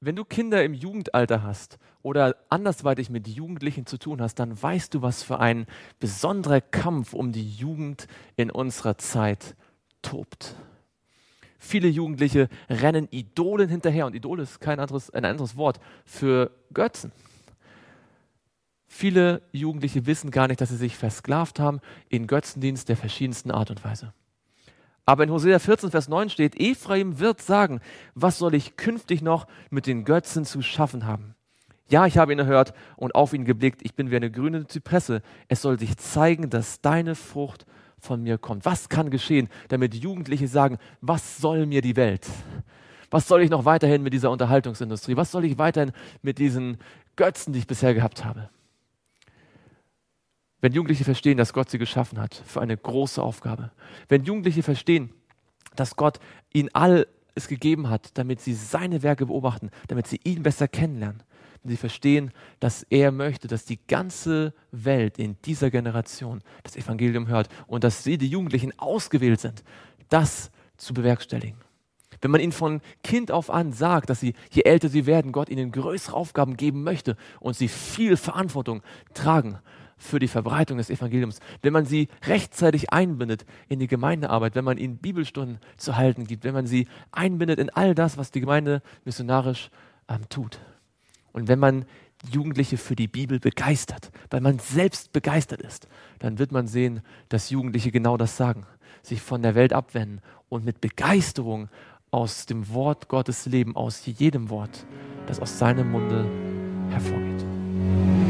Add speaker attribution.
Speaker 1: Wenn du Kinder im Jugendalter hast oder andersweitig mit Jugendlichen zu tun hast, dann weißt du, was für ein besonderer Kampf um die Jugend in unserer Zeit tobt. Viele Jugendliche rennen Idolen hinterher und Idol ist ein anderes Wort für Götzen. Viele Jugendliche wissen gar nicht, dass sie sich versklavt haben in Götzendienst der verschiedensten Art und Weise. Aber in Hosea 14, Vers 9 steht, Ephraim wird sagen, was soll ich künftig noch mit den Götzen zu schaffen haben? Ja, ich habe ihn erhört und auf ihn geblickt, ich bin wie eine grüne Zypresse. Es soll sich zeigen, dass deine Frucht von mir kommt. Was kann geschehen, damit Jugendliche sagen, was soll mir die Welt? Was soll ich noch weiterhin mit dieser Unterhaltungsindustrie? Was soll ich weiterhin mit diesen Götzen, die ich bisher gehabt habe? Wenn Jugendliche verstehen, dass Gott sie geschaffen hat für eine große Aufgabe. Wenn Jugendliche verstehen, dass Gott ihnen alles gegeben hat, damit sie seine Werke beobachten, damit sie ihn besser kennenlernen. Wenn sie verstehen, dass er möchte, dass die ganze Welt in dieser Generation das Evangelium hört und dass sie, die Jugendlichen, ausgewählt sind, das zu bewerkstelligen. Wenn man ihnen von Kind auf an sagt, dass sie, je älter sie werden, Gott ihnen größere Aufgaben geben möchte und sie viel Verantwortung tragen für die Verbreitung des Evangeliums, wenn man sie rechtzeitig einbindet in die Gemeindearbeit, wenn man ihnen Bibelstunden zu halten gibt, wenn man sie einbindet in all das, was die Gemeinde missionarisch tut. Und wenn man Jugendliche für die Bibel begeistert, weil man selbst begeistert ist, dann wird man sehen, dass Jugendliche genau das sagen, sich von der Welt abwenden und mit Begeisterung aus dem Wort Gottes leben, aus jedem Wort, das aus seinem Munde hervorgeht.